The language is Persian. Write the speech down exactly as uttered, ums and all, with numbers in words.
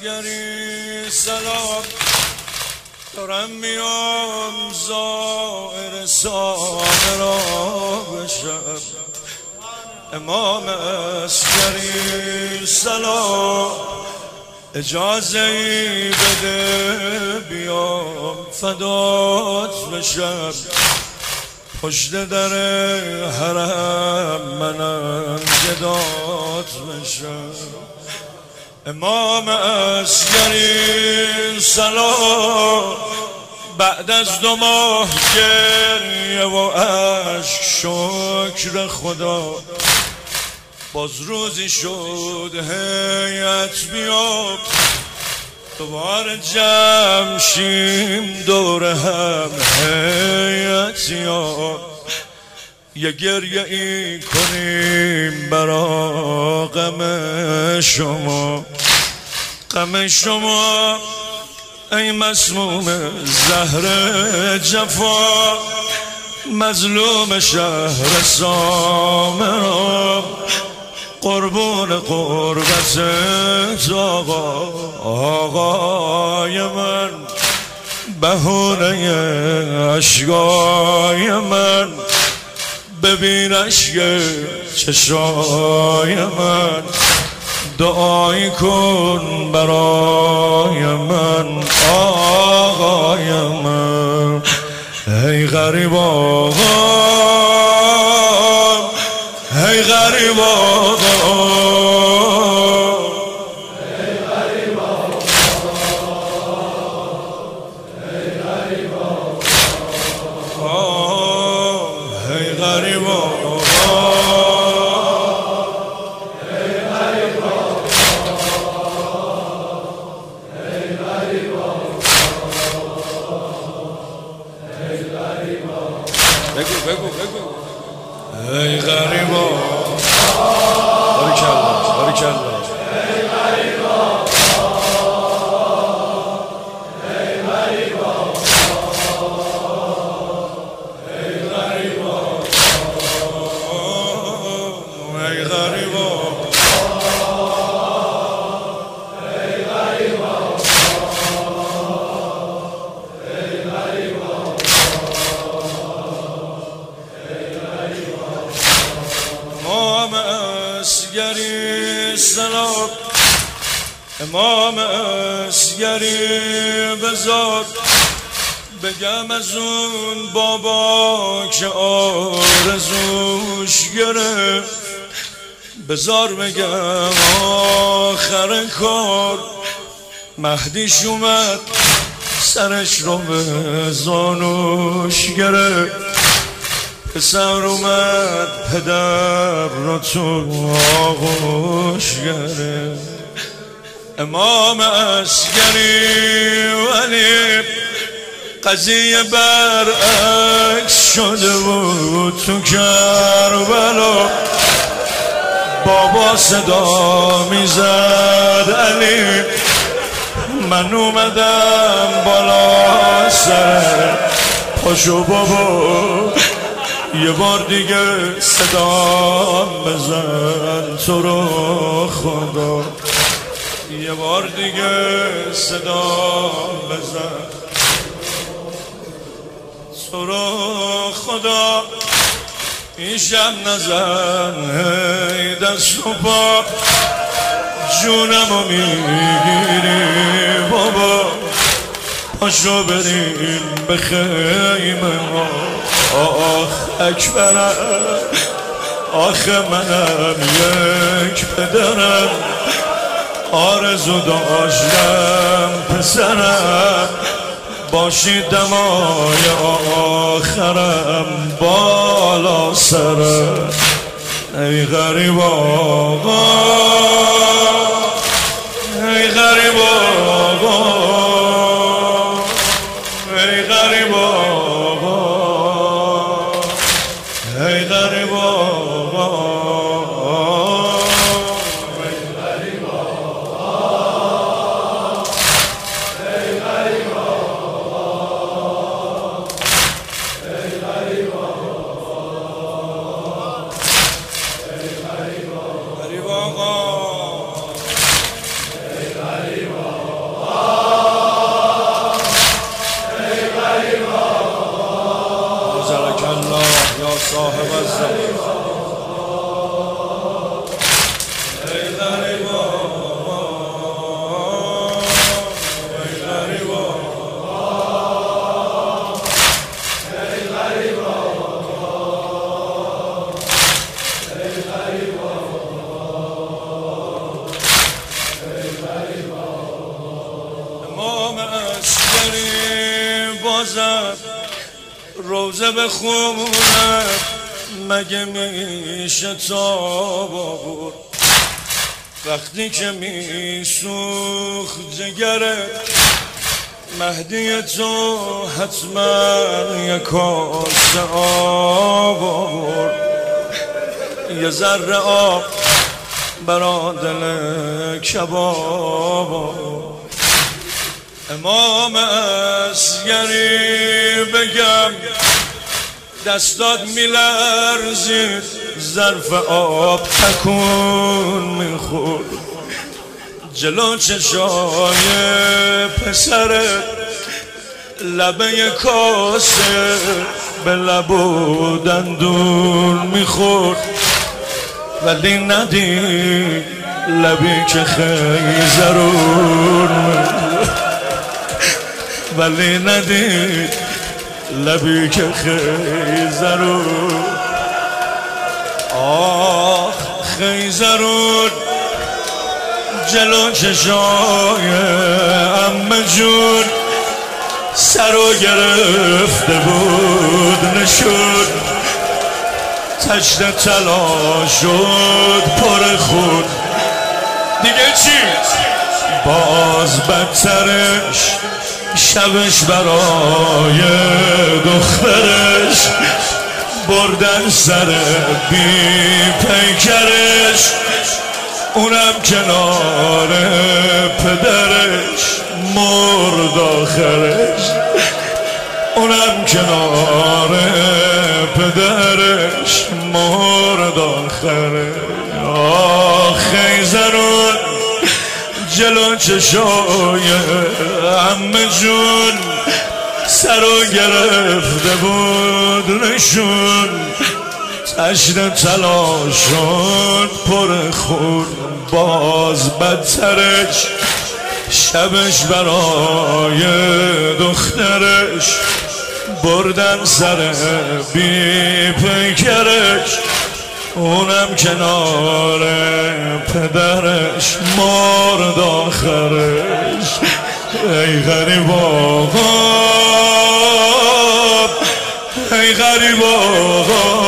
اسگری سلام دارم میام زائر سامه را بشم. امام اسگری سلام اجازه ای بده بیام فدات بشم. پشت در حرم منم گدات بشم. امام اسگری سلام بعد از دو ماه گریه و عشق شکر خدا باز روزی شد هیئت بیام دوباره جمع شیم دور هم هیئتیان یه گریه ای کنیم برا غم شما. غم شما ای مسموم زهر جفا مظلوم شهر سامرا قربون قربت آقا آقای من بهونه اشکای من ببین اشک چشای من دعایی کن برای من آقای من. ای غریب آقا ای غریب آقا ای غریب آقا ای غریب آقا بگو بگو بگو ای غریبا باریکالله باریکالله ای غریبا ای غریبا ای غریبا ای غریبا امام اسگری سلام امام اسگری بزار بگم از اون بابا که آرزوش گرفت بزار بگم آخر کار مهدیش اومد سرش رو به زانوش گرفت پسر اومد پدر را تو آغوش گرفت. امام اسگری ولی قضیه برعکس شده بود تو کربلا بابا صدا میزد علی من اومدم بالا سر پاشو بابا یه بار دیگه صدا بزن تو رو خدا یه بار دیگه صدا بزن تو رو خدا این شب نزن ای دست و پا جونمو میگیری بابا پاشو بریم به خیمه ها آخ اکبرم آخه منم یک پدرم آرزو داشتم پسرم باشی دمای آخرم بالا سرم. ای غریب آقا ای غریب آقا ای غریب آقا ای غریب آقا ای غریب آقا ای غریب آقا ای غریب آقا ای غریب آقا صاحب الزمان ای غریبا ای غریبا ای غریبا ای غریبا ای غریبا امام عسکری بازم روزه بخونه مگه میشه تاب آورد وقتی که میسوخت جگره مهدی تو حتما یک کاسه آب آورد یه ذره آب برا دل کباب آورد امام عسکری بگم دستات میلرزید ظرف آب تکون میخورد جلو چشای پسر لبه کاسه به لب و دندون میخورد ولی ندید لبی که خیلی ضرور ولی ندید لبی که خیلی ضرور آخ خیلی ضرور جلو چشای عمه جون سرو گرفته بود نشد تشت طلا شد پر خون دیگه چی؟ باز بدترش شبش برای دخترش بردن سر بی پیکرش اونم کنار پدرش مرد آخرش اونم کنار پدرش مرد آخرش آخی زرون جلو چشای عمه جون سرو گرفته بود نشون تشت طلا شد پر خون باز بدترش شبش برای دخترش بردن سر بی پیکرش اونم کنار پدرش مرد آخرش ای غریب آقا ای غریب آقا